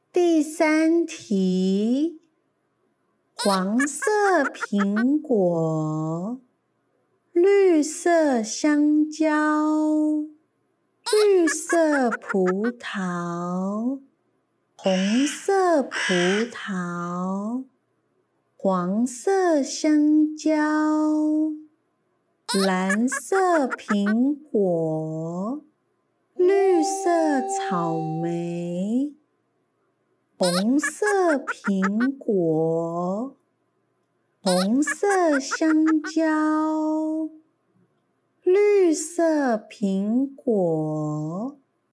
第3题，黄色苹果，绿色香蕉，绿色葡萄，红色葡萄，黄色香蕉，蓝色苹果，绿色草莓，红色苹果，红色香蕉，绿色苹果。